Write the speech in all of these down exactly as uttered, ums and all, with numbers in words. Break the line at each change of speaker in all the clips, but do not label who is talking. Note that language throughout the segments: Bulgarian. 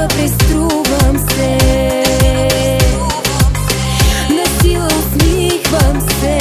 Тогава преструвам се, насила усмихвам се.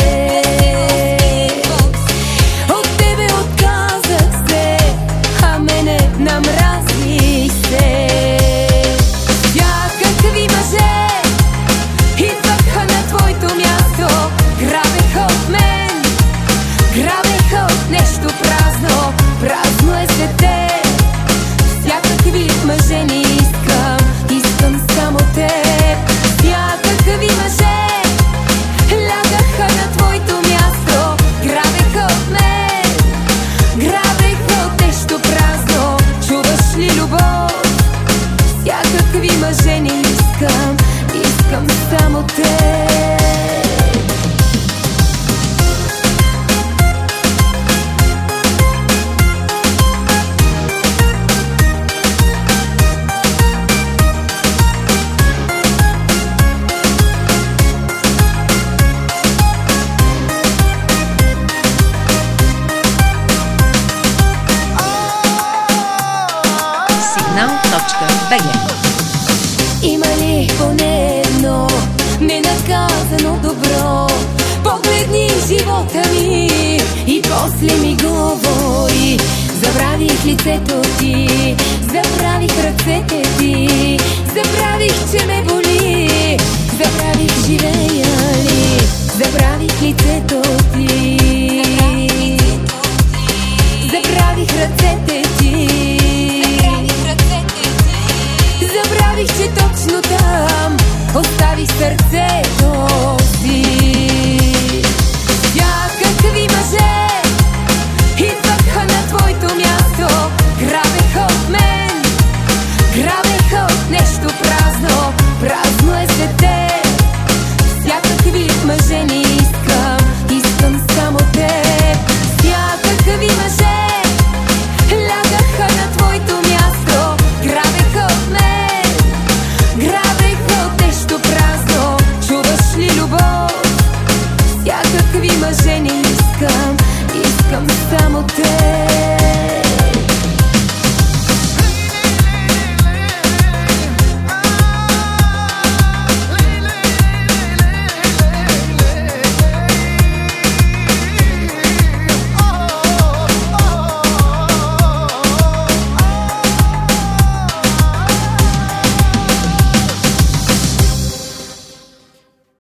От тебе отказах се, а мене намразних се. Всякакви мъже идваха на твоето място, грабеха от мен, грабеха от нещо празно. Празно е след теб. Всякакви мъже не искам, искам само теб. Всякакви мъже лягаха на твоето място, грабеха от мен, грабеха от нещо празно. Чуваш ли любов? Всякакви мъже не искам, искам само теб. Има ли поне едно ненаказано добро? Погледни живота ми и после ми говори. Забравих лицето ти, забравих ръцете ти, забравих, че ме боли, забравих живея ли, забравих лицето ти, забравих ръцете